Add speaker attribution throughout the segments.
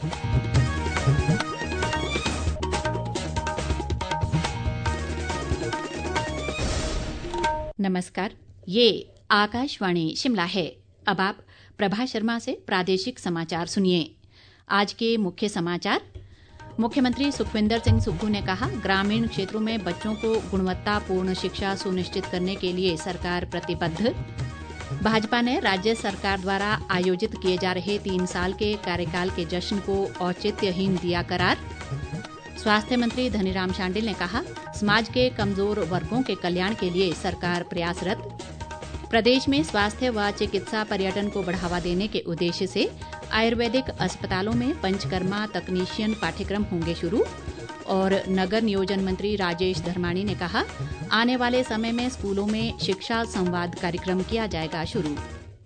Speaker 1: नमस्कार, ये आकाशवाणी शिमला है। अब आप प्रभा शर्मा से प्रादेशिक समाचार सुनिए। आज के मुख्य समाचार। मुख्यमंत्री सुखविंदर सिंह सुक्खू ने कहा, ग्रामीण क्षेत्रों में बच्चों को गुणवत्तापूर्ण शिक्षा सुनिश्चित करने के लिए सरकार प्रतिबद्ध। भाजपा ने राज्य सरकार द्वारा आयोजित किए जा रहे 3 साल के कार्यकाल के जश्न को औचित्यहीन दिया करार। स्वास्थ्य मंत्री धनीराम शांडिल ने कहा, समाज के कमजोर वर्गों के कल्याण के लिए सरकार प्रयासरत। प्रदेश में स्वास्थ्य व चिकित्सा पर्यटन को बढ़ावा देने के उद्देश्य से आयुर्वेदिक अस्पतालों में पंचकर्मा तकनीशियन पाठ्यक्रम होंगे शुरू। और नगर नियोजन मंत्री राजेश धर्माणी ने कहा, आने वाले समय में स्कूलों में शिक्षा संवाद कार्यक्रम किया जाएगा शुरू।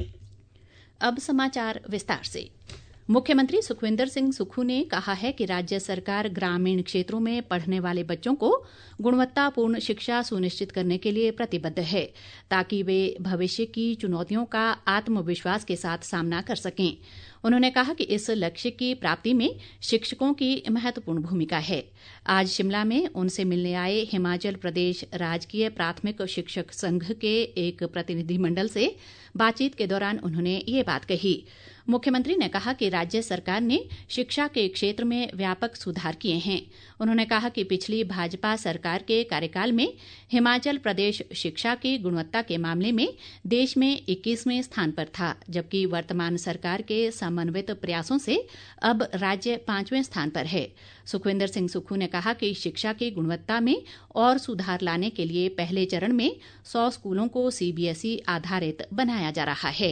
Speaker 1: अब समाचार विस्तार से। मुख्यमंत्री सुखविंदर सिंह सुक्खू ने कहा है कि राज्य सरकार ग्रामीण क्षेत्रों में पढ़ने वाले बच्चों को गुणवत्तापूर्ण शिक्षा सुनिश्चित करने के लिए प्रतिबद्ध है, ताकि वे भविष्य की चुनौतियों का आत्मविश्वास के साथ सामना कर सकें। उन्होंने कहा कि इस लक्ष्य की प्राप्ति में शिक्षकों की महत्वपूर्ण भूमिका है। आज शिमला में उनसे मिलने आए हिमाचल प्रदेश राजकीय प्राथमिक शिक्षक संघ के एक प्रतिनिधिमंडल से बातचीत के दौरान उन्होंने ये बात कही। मुख्यमंत्री ने कहा कि राज्य सरकार ने शिक्षा के क्षेत्र में व्यापक सुधार किए हैं। उन्होंने कहा कि पिछली भाजपा सरकार के कार्यकाल में हिमाचल प्रदेश शिक्षा की गुणवत्ता के मामले में देश में 21वें स्थान पर था, जबकि वर्तमान सरकार के समन्वित प्रयासों से अब राज्य 5वें स्थान पर है। सुखविंदर सिंह सुक्खू ने कहा कि शिक्षा की गुणवत्ता में और सुधार लाने के लिए पहले चरण में 100 स्कूलों को CBSE आधारित बनाया जा रहा है।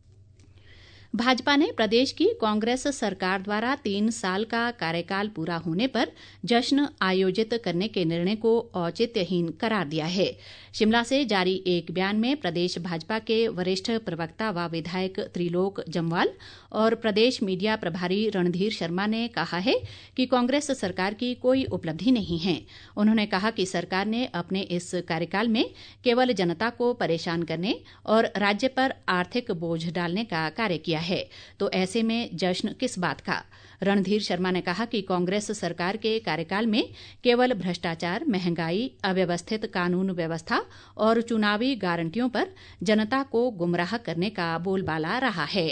Speaker 1: भाजपा ने प्रदेश की कांग्रेस सरकार द्वारा 3 साल का कार्यकाल पूरा होने पर जश्न आयोजित करने के निर्णय को औचित्यहीन करार दिया है। शिमला से जारी एक बयान में प्रदेश भाजपा के वरिष्ठ प्रवक्ता व विधायक त्रिलोक जम्वाल और प्रदेश मीडिया प्रभारी रणधीर शर्मा ने कहा है कि कांग्रेस सरकार की कोई उपलब्धि नहीं है। उन्होंने कहा कि सरकार ने अपने इस कार्यकाल में केवल जनता को परेशान करने और राज्य पर आर्थिक बोझ डालने का कार्य किया है, तो ऐसे में जश्न किस बात का। रणधीर शर्मा ने कहा कि कांग्रेस सरकार के कार्यकाल में केवल भ्रष्टाचार, महंगाई, अव्यवस्थित कानून व्यवस्था और चुनावी गारंटियों पर जनता को गुमराह करने का बोलबाला रहा है।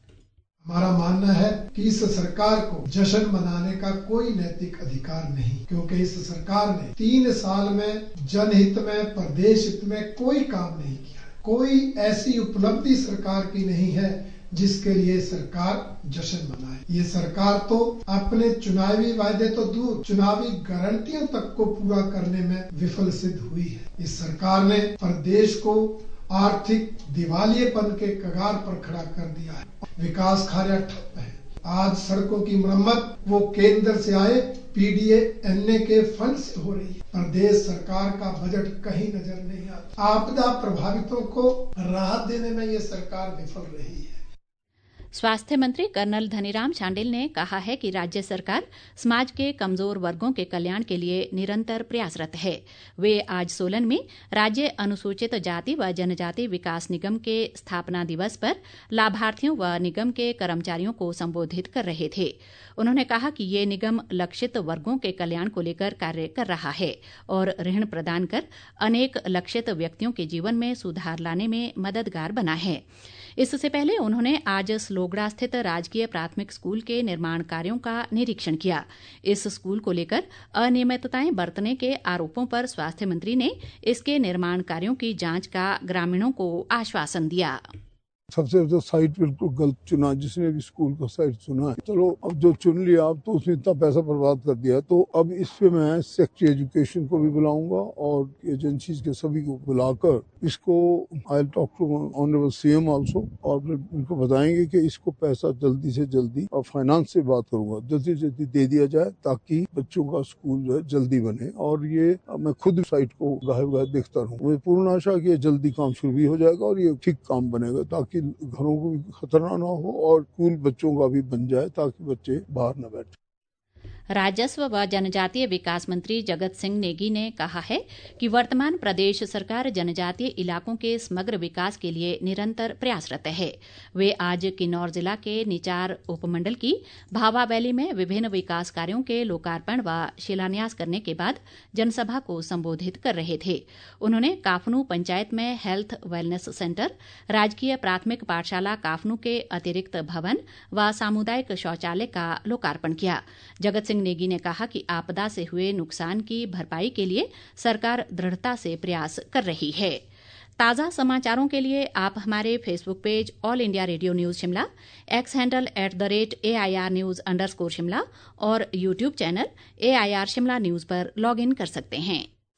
Speaker 2: हमारा मानना है कि इस सरकार को जश्न मनाने का कोई नैतिक अधिकार नहीं, क्योंकि इस सरकार ने 3 साल में जनहित में, प्रदेश हित में कोई काम नहीं किया। कोई ऐसी उपलब्धि सरकार की नहीं है जिसके लिए सरकार जश्न मनाए। ये सरकार तो अपने चुनावी वायदे तो दूर, चुनावी गारंटियों तक को पूरा करने में विफल सिद्ध हुई है। इस सरकार ने प्रदेश को आर्थिक दिवालियेपन के कगार पर खड़ा कर दिया है। विकास कार्य ठप है। आज सड़कों की मरम्मत वो केंद्र से आए PDA-NA के फंड से हो रही है। प्रदेश सरकार का बजट कहीं नजर नहीं आता। आपदा प्रभावितों को राहत देने में ये सरकार विफल रही है।
Speaker 1: स्वास्थ्य मंत्री कर्नल धनीराम शांडिल ने कहा है कि राज्य सरकार समाज के कमजोर वर्गों के कल्याण के लिए निरंतर प्रयासरत है। वे आज सोलन में राज्य अनुसूचित जाति व जनजाति विकास निगम के स्थापना दिवस पर लाभार्थियों व निगम के कर्मचारियों को संबोधित कर रहे थे। उन्होंने कहा कि ये निगम लक्षित वर्गों के कल्याण को लेकर कार्य कर रहा है और ऋण प्रदान कर अनेक लक्षित व्यक्तियों के जीवन में सुधार लाने में मददगार बना है। इससे पहले उन्होंने आज स्लोगड़ा स्थित राजकीय प्राथमिक स्कूल के निर्माण कार्यों का निरीक्षण किया। इस स्कूल को लेकर अनियमितताएं बरतने के आरोपों पर स्वास्थ्य मंत्री ने इसके निर्माण कार्यों की जांच का ग्रामीणों को आश्वासन दिया।
Speaker 3: सबसे तो साइट बिल्कुल गलत चुना, जिसने भी स्कूल का साइट चुना है। चलो अब जो चुन लिया, अब तो उसने इतना पैसा बर्बाद कर दिया, तो अब इस पे मैं सेक्रेटरी एजुकेशन को भी बुलाऊंगा और एजेंसीज के सभी को बुलाकर इसको I talk to honourable CM also, और उनको बताएंगे कि इसको पैसा जल्दी से जल्दी, और फाइनेंस से बात करूंगा, जल्दी से जल्दी दे दिया जाए ताकि बच्चों का स्कूल जो है जल्दी बने। और ये मैं खुद साइट को गाहे देखता रहूँ। मुझे पूर्ण आशा कि ये जल्दी काम शुरू भी हो जाएगा और ये ठीक काम बनेगा, ताकि घरों को भी खतरा ना हो और स्कूल बच्चों का भी बन जाए, ताकि बच्चे बाहर न बैठे।
Speaker 1: राजस्व व जनजातीय विकास मंत्री जगत सिंह नेगी ने कहा है कि वर्तमान प्रदेश सरकार जनजातीय इलाकों के समग्र विकास के लिए निरंतर प्रयासरत है। वे आज किन्नौर जिला के निचार उपमंडल की भावा वैली में विभिन्न विकास कार्यों के लोकार्पण व शिलान्यास करने के बाद जनसभा को संबोधित कर रहे थे। उन्होंने काफनू पंचायत में हेल्थ वेलनेस सेंटर, राजकीय प्राथमिक पाठशाला काफनू के अतिरिक्त भवन व सामुदायिक शौचालय का लोकार्पण किया। जगत सिंह नेगी ने कहा कि आपदा से हुए नुकसान की भरपाई के लिए सरकार दृढ़ता से प्रयास कर रही है। ताज़ा समाचारों के लिए आप हमारे Facebook page all India radio news Shimla, X handle @AIR News_ Shimla और YouTube channel AIR Shimla news पर लॉग इन कर सकते हैं।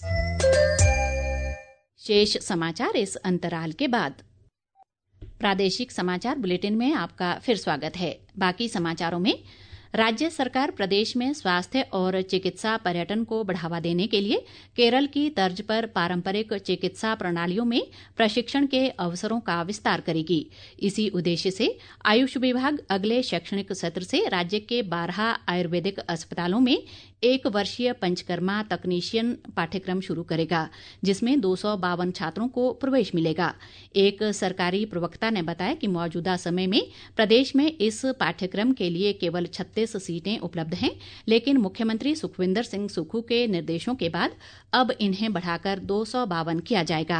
Speaker 1: शेष समाचार इस अंतराल के बाद। प्रादेशिक समाचार बुलेटिन में आपका फिर स्वागत है। बाकी समाचारों में राज्य सरकार प्रदेश में स्वास्थ्य और चिकित्सा पर्यटन को बढ़ावा देने के लिए केरल की तर्ज पर पारंपरिक चिकित्सा प्रणालियों में प्रशिक्षण के अवसरों का विस्तार करेगी। इसी उद्देश्य से आयुष विभाग अगले शैक्षणिक सत्र से राज्य के 12 आयुर्वेदिक अस्पतालों में 1 वर्षीय पंचकर्मा तकनीशियन पाठ्यक्रम शुरू करेगा, जिसमें 252 छात्रों को प्रवेश मिलेगा। एक सरकारी प्रवक्ता ने बताया कि मौजूदा समय में प्रदेश में इस पाठ्यक्रम के लिए केवल 36 सीटें उपलब्ध हैं, लेकिन मुख्यमंत्री सुखविंदर सिंह सुक्खू के निर्देशों के बाद अब इन्हें बढ़ाकर 252 किया जाएगा।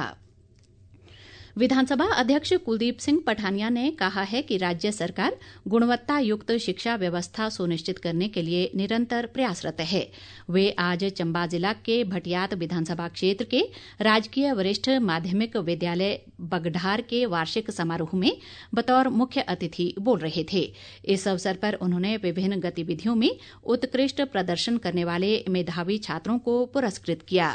Speaker 1: विधानसभा अध्यक्ष कुलदीप सिंह पठानिया ने कहा है कि राज्य सरकार गुणवत्ता युक्त शिक्षा व्यवस्था सुनिश्चित करने के लिए निरंतर प्रयासरत है। वे आज चंबा जिला के भटियात विधानसभा क्षेत्र के राजकीय वरिष्ठ माध्यमिक विद्यालय बगढार के वार्षिक समारोह में बतौर मुख्य अतिथि बोल रहे थे। इस अवसर पर उन्होंने विभिन्न गतिविधियों में उत्कृष्ट प्रदर्शन करने वाले मेधावी छात्रों को पुरस्कृत किया।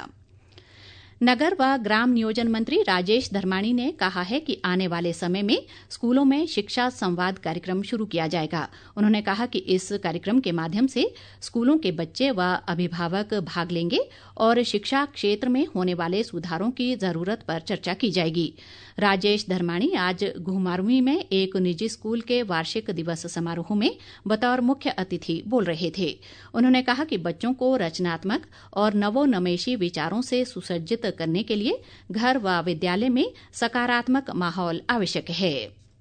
Speaker 1: नगर व ग्राम नियोजन मंत्री राजेश धर्माणी ने कहा है कि आने वाले समय में स्कूलों में शिक्षा संवाद कार्यक्रम शुरू किया जाएगा। उन्होंने कहा कि इस कार्यक्रम के माध्यम से स्कूलों के बच्चे व अभिभावक भाग लेंगे और शिक्षा क्षेत्र में होने वाले सुधारों की जरूरत पर चर्चा की जाएगी। राजेश धर्माणी आज घुमारवीं में एक निजी स्कूल के वार्षिक दिवस समारोह में बतौर मुख्य अतिथि बोल रहे थे। उन्होंने कहा कि बच्चों को रचनात्मक और नवोन्मेषी विचारों से सुसज्जित करने के लिए घर व विद्यालय में सकारात्मक माहौल आवश्यक है।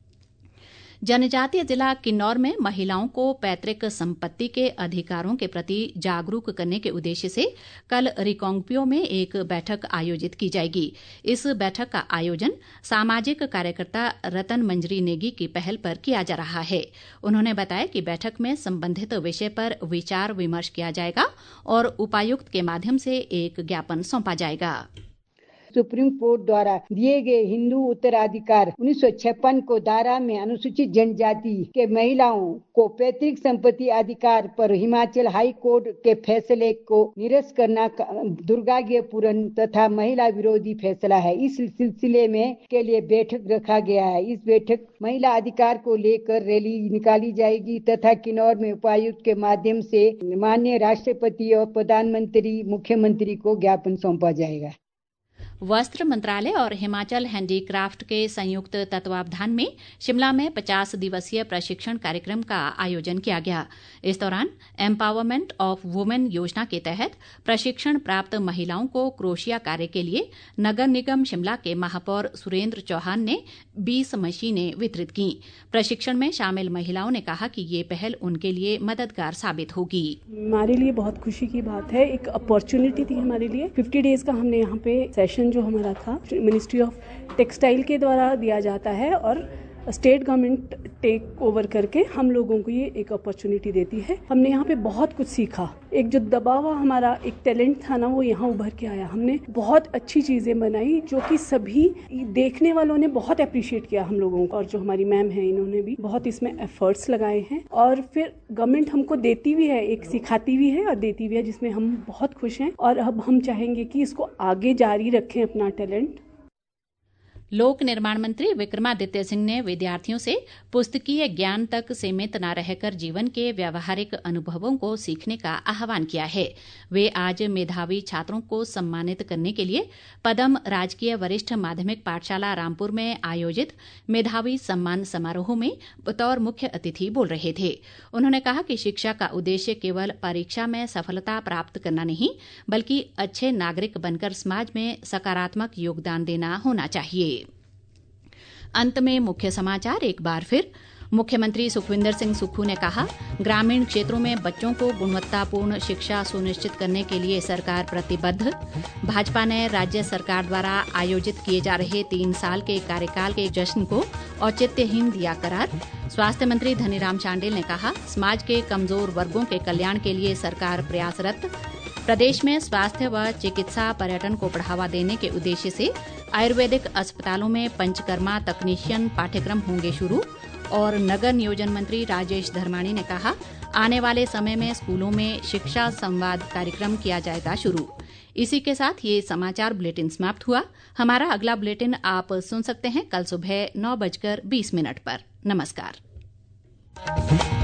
Speaker 1: जनजातीय जिला किन्नौर में महिलाओं को पैतृक संपत्ति के अधिकारों के प्रति जागरूक करने के उद्देश्य से कल रिकांगपिओ में एक बैठक आयोजित की जाएगी। इस बैठक का आयोजन सामाजिक कार्यकर्ता रतन मंजरी नेगी की पहल पर किया जा रहा है। उन्होंने बताया कि बैठक में संबंधित विषय पर विचार विमर्श किया जाएगा और उपायुक्त के माध्यम से एक ज्ञापन सौंपा जाएगा।
Speaker 4: सुप्रीम कोर्ट द्वारा दिए गए हिंदू उत्तराधिकार 1956 को धारा में अनुसूचित जनजाति के महिलाओं को पैतृक संपत्ति अधिकार पर हिमाचल हाई कोर्ट के फैसले को निरस्त करना दुर्भाग्यपूर्ण तथा महिला विरोधी फैसला है। इस सिलसिले में के लिए बैठक रखा गया है। इस बैठक महिला अधिकार को लेकर रैली निकाली जाएगी तथा किन्नौर में उपायुक्त के माध्यम से माननीय राष्ट्रपति और प्रधानमंत्री मुख्यमंत्री को ज्ञापन सौंपा जाएगा।
Speaker 1: वस्त्र मंत्रालय और हिमाचल हैंडीक्राफ्ट के संयुक्त तत्वावधान में शिमला में 50 दिवसीय प्रशिक्षण कार्यक्रम का आयोजन किया गया। इस दौरान एम्पावरमेंट ऑफ वुमेन योजना के तहत प्रशिक्षण प्राप्त महिलाओं को क्रोशिया कार्य के लिए नगर निगम शिमला के महापौर सुरेंद्र चौहान ने 20 मशीनें वितरित की। प्रशिक्षण में शामिल महिलाओं ने कहा कि ये पहल उनके लिए मददगार साबित होगी।
Speaker 5: हमारे लिए बहुत खुशी की बात है, एक अपॉर्चुनिटी थी हमारे लिए। 50 डेज का हमने यहाँ पे सेशन जो हमारा था मिनिस्ट्री ऑफ टेक्सटाइल के द्वारा दिया जाता है और स्टेट गवर्नमेंट टेक ओवर करके हम लोगों को ये एक अपॉर्चुनिटी देती है। हमने यहाँ पे बहुत कुछ सीखा। एक जो दबा हुआ हमारा एक टैलेंट था ना, वो यहाँ उभर के आया। हमने बहुत अच्छी चीजें बनाई जो कि सभी देखने वालों ने बहुत अप्रिशिएट किया हम लोगों को, और जो हमारी मैम है इन्होंने भी बहुत इसमें एफर्ट्स लगाए हैं और फिर गवर्नमेंट हमको देती भी है, एक सिखाती भी है और देती भी है, जिसमें हम बहुत खुश हैं और अब हम चाहेंगे कि इसको आगे जारी रखें अपना टैलेंट।
Speaker 1: लोक निर्माण मंत्री विक्रमादित्य सिंह ने विद्यार्थियों से पुस्तकीय ज्ञान तक सीमित न रहकर जीवन के व्यावहारिक अनुभवों को सीखने का आह्वान किया है। वे आज मेधावी छात्रों को सम्मानित करने के लिए पदम राजकीय वरिष्ठ माध्यमिक पाठशाला रामपुर में आयोजित मेधावी सम्मान समारोह में बतौर मुख्य अतिथि बोल रहे थे। उन्होंने कहा कि शिक्षा का उद्देश्य केवल परीक्षा में सफलता प्राप्त करना नहीं, बल्कि अच्छे नागरिक बनकर समाज में सकारात्मक योगदान देना होना चाहिए। अंत में मुख्य समाचार एक बार फिर। मुख्यमंत्री सुखविंदर सिंह सुक्खू ने कहा, ग्रामीण क्षेत्रों में बच्चों को गुणवत्तापूर्ण शिक्षा सुनिश्चित करने के लिए सरकार प्रतिबद्ध। भाजपा ने राज्य सरकार द्वारा आयोजित किए जा रहे 3 साल के कार्यकाल के जश्न को औचित्यहीन दिया करार। स्वास्थ्य मंत्री धनीराम शांडिल ने कहा, समाज के कमजोर वर्गों के कल्याण के लिए सरकार प्रयासरत। प्रदेश में स्वास्थ्य व चिकित्सा पर्यटन को बढ़ावा देने के उद्देश्य से आयुर्वेदिक अस्पतालों में पंचकर्मा तकनीशियन पाठ्यक्रम होंगे शुरू। और नगर नियोजन मंत्री राजेश धर्माणी ने कहा, आने वाले समय में स्कूलों में शिक्षा संवाद कार्यक्रम किया जाएगा शुरू। इसी के साथ ये समाचार बुलेटिन समाप्त हुआ। हमारा अगला बुलेटिन आप सुन सकते हैं कल सुबह 9:20 पर। नमस्कार।